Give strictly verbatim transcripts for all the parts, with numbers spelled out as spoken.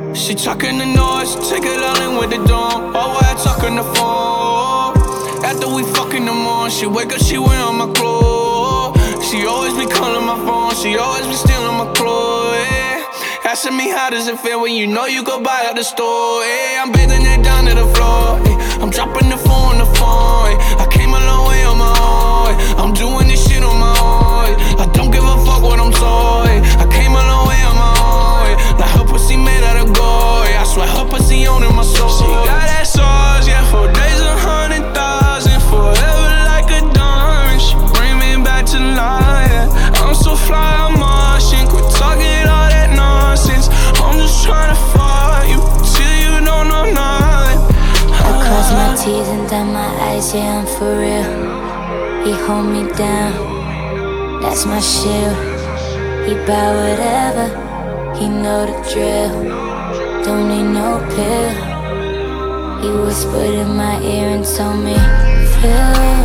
She talking the noise, take it all in with the dawn. All while talking the phone. After we fucking the morning, she wake up, she wearing my clothes. She always be calling my phone, she always be stealing my clothes, yeah. Asking me how does it feel when you know you go buy at the store, yeah. I'm bathing it down to the floor, yeah. I'm dropping the phone on the phone, yeah. I came a long way on my own, yeah. I'm doing this shit on my own, yeah. I don't give a fuck what I'm told, yeah. I came a long way on my own, yeah. Like her pussy made out of gold, yeah. I swear her pussy owning my soul. She got that sauce, yeah. Four days, a hundred thousand, forever like a diamond. She bring me back to life, yeah. I'm so fly, I'm Martian. Quit talking all that nonsense. I'm just trying to fuck you till you don't know nothing. I cross my T's and dot my I's, yeah, I'm for real. He hold me down, that's my shield. He buy whatever, he know the drill. Don't need no pill. He whispered in my ear and told me, feel.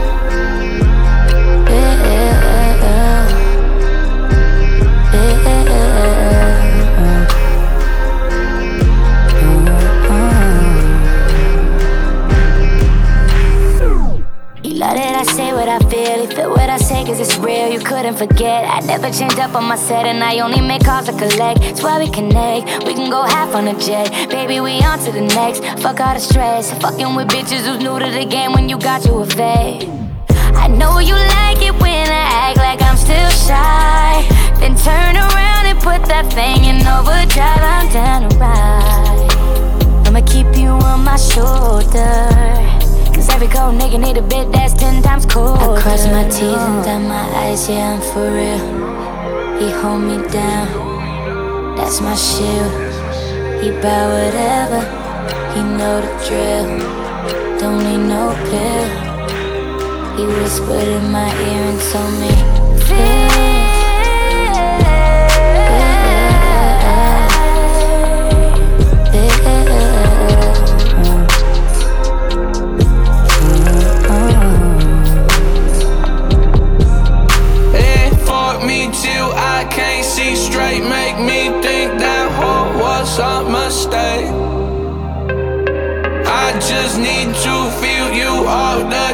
That I say what I feel, you feel what I say cause it's real, you couldn't forget. I never change up on my set and I only make calls to collect. That's why we connect, we can go half on a jet. Baby, we on to the next, fuck all the stress. Fucking with bitches who's new to the game when you got to a vet. I know you like it when I act like I'm still shy, then turn around and put that thing in overdrive. I'm down to ride, I'ma keep you on my shoulder. Cause every cold nigga need a bit that's ten times colder. I cross my T's and dot my I's, yeah, I'm for real. He hold me down, that's my shield. He buy whatever, he know the drill. Don't need no pill. He whispered in my ear and told me, feel. Till I can't see straight, make me think that hoe was a mistake. I just need to feel you all the